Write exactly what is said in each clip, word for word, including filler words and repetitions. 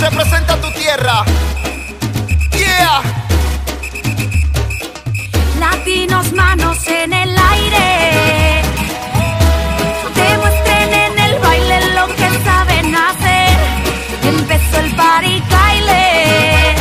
representa tu tierra. Yeah. Latinos, manos en el aire. Demuestren en el baile lo que saben hacer. Empezó el party, baile.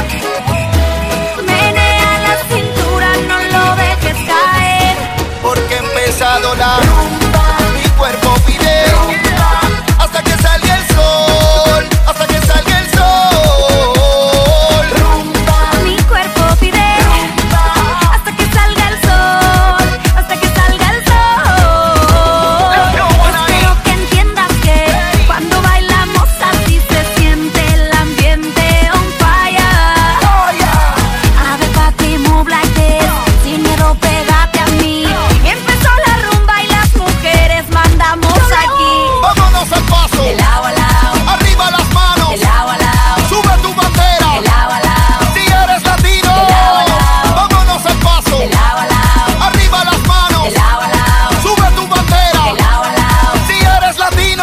Menea la cintura, no lo dejes caer. Porque ha empezado la rumba. Mi cuerpo pide rumba. Hasta que salga el sol. Hasta que salga el sol. Rumba. Mi cuerpo pide rumba. Hasta que salga el sol. Hasta que salga el sol. Espero que entiendas que cuando bailamos así se siente el ambiente on fire. Everybody move like this. Sin miedo, pégate a mí. Empezó la rumba y las mujeres mandamos aquí. Vámonos al paso. De lado a lado. Arriba las manos. De lado a lado. Sube tu bandera. De lado a lado. Si eres latino. De lado a lado. Vámonos al paso. De lado a lado. Arriba las manos. De lado a lado. Sube tu bandera. De lado a lado. Si eres latino.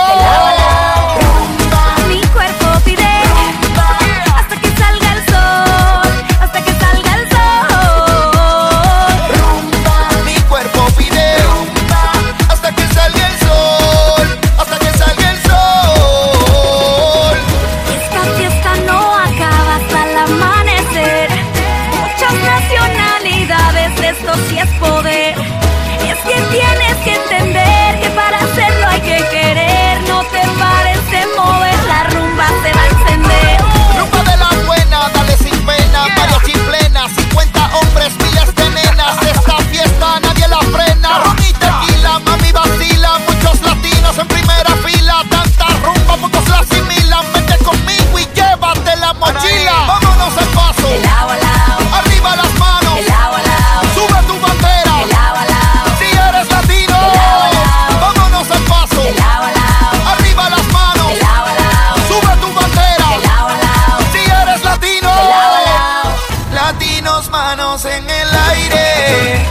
Mi cuerpo pide hasta que salga el sol, hasta que salga el sol. Mi cuerpo pide hasta que salga el sol, hasta que salga el sol. Esta fiesta no acaba hasta el amanecer. Muchas nacionalidades, esto sí es poder. Es que tienes que entender que para hacerlo hay que querer. No te pares de mover, la rumba se va a encender. Rumba de la buena, dale sin pena, varios chiflenas, cincuenta hombres, miles de nenas. Esta fiesta nadie la frena. Ron y tequila, mami vacila, muchos latinos en primera fila. Tanta rumba, pocos la asimilan. Vete conmigo y llévate la mochila. Vámonos al paso. De lado a lado, Arriba las manos. de lado a lado, Sube tu bandera. de lado a lado, Si eres latino. De lado a lado. Vámonos al paso. de lado a lado, Arriba las manos. de lado a lado, Sube tu bandera. de lado a lado, Si eres latino. de lado a lado. Latinos, manos en el aire.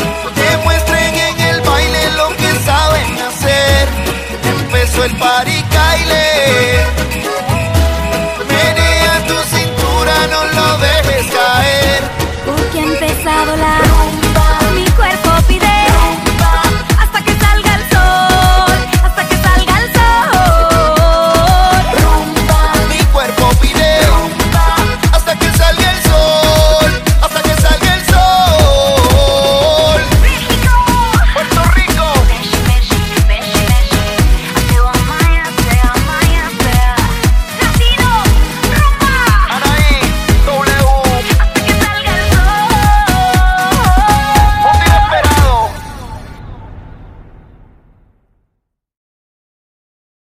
Demuestren en el baile lo que saben hacer. Empezó el party.